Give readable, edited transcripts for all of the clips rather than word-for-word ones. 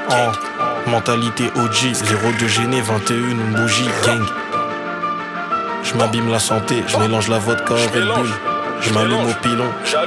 Mentalité OG, 02 gêné, 21 une bougie, gang. Je m'abîme la santé, je mélange la vodka Red Bull. Je m'allume au pilon.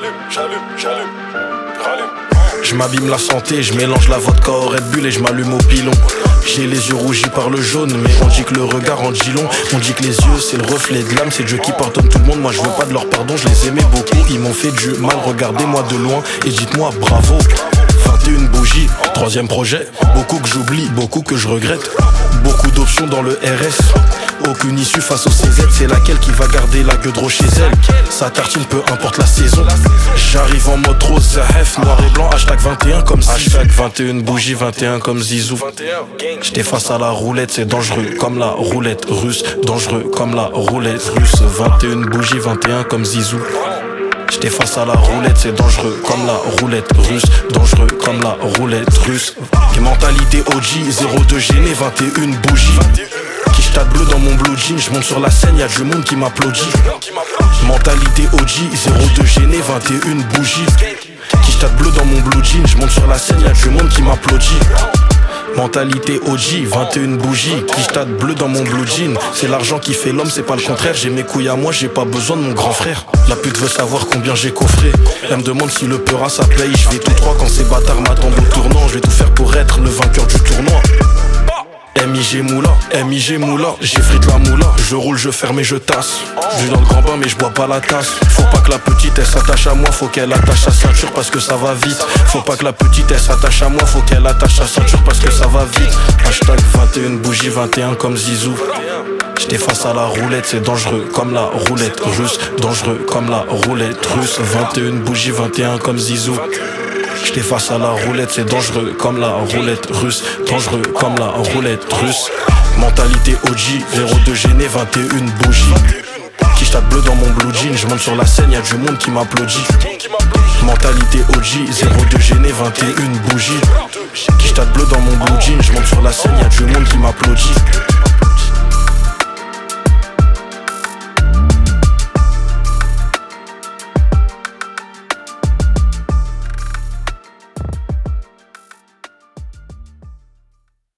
Je m'abîme la santé, je mélange la vodka au Red Bull et je m'allume au pilon. J'ai les yeux rougis par le jaune, mais on dit que le regard en dit long. On dit que les yeux c'est le reflet de l'âme, c'est Dieu qui pardonne tout le monde. Moi je veux pas de leur pardon, je les aimais beaucoup. Ils m'ont fait du mal, regardez-moi de loin et dites-moi bravo. 21 bougies, troisième projet. Beaucoup que j'oublie, beaucoup que je regrette. Beaucoup d'options dans le RS. Aucune issue face au CZ, c'est laquelle qui va garder la gueule de chez elle. Sa tartine peu importe la saison. J'arrive en mode rose, Zahef, noir et blanc, hashtag 21 comme Zizou. Hashtag 21 bougie, 21 comme Zizou. J'étais face à la roulette, c'est dangereux comme la roulette russe. Dangereux comme la roulette russe. 21 bougie, 21 comme Zizou. J'étais face à la roulette, c'est dangereux comme la roulette russe. Dangereux comme la roulette russe. Et mentalité OG, 02 gêné, 21 bougies. Quicheta bleu dans mon blue jean, je monte sur la scène, y'a du monde qui m'applaudit. Mentalité OG, 02 gêné, 21 bougies. Quicheta bleu dans mon blue jean, je monte sur la scène, y'a du monde qui m'applaudit. Mentalité OG, 21 bougies, quicheta bleu dans mon blue jean. C'est l'argent qui fait l'homme, c'est pas le contraire. J'ai mes couilles à moi, j'ai pas besoin de mon grand frère. La pute veut savoir combien j'ai coffré. Elle me demande si le peurat ça paye. Je vais tout droit quand ces bâtards m'attendent au tournant. Je vais tout faire pour être le vainqueur du tournoi. MIG Moula, j'effrite la moula. Je roule, je ferme et je tasse. Je vais dans le grand bain mais je bois pas la tasse. Faut pas que la petite elle s'attache à moi, faut qu'elle attache sa ceinture parce que ça va vite. Faut pas que la petite elle s'attache à moi, faut qu'elle attache sa ceinture parce que ça va vite. Hashtag 21 bougie, 21 comme Zizou. J'étais face à la roulette, c'est dangereux comme la roulette russe. Dangereux comme la roulette russe. 21 bougie, 21 comme Zizou. J'étais face à la roulette, c'est dangereux comme la roulette russe. Dangereux comme la roulette russe. Mentalité OG, 02 gêné, 21 bougies. Quicheta bleu dans mon blue jean, je monte sur la scène, y'a du monde qui m'applaudit. Mentalité OG, 02 gêné, 21 bougies. Quicheta bleu dans mon blue jean, je monte sur la scène, y'a du monde qui m'applaudit.